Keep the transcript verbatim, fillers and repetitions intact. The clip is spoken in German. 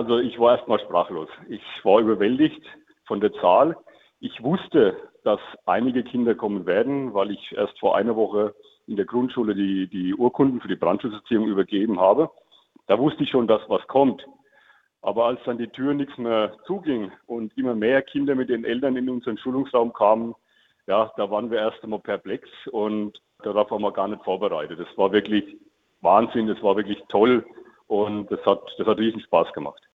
Also ich war erstmal sprachlos. Ich war überwältigt von der Zahl. Ich wusste, dass einige Kinder kommen werden, weil ich erst vor einer Woche in der Grundschule die, die Urkunden für die Brandschutzerziehung übergeben habe. Da wusste ich schon, dass was kommt. Aber als dann die Tür nichts mehr zuging und immer mehr Kinder mit den Eltern in unseren Schulungsraum kamen, ja, da waren wir erst einmal perplex und darauf waren wir gar nicht vorbereitet. Das war wirklich Wahnsinn, das war wirklich toll und das hat, das hat riesen Spaß gemacht.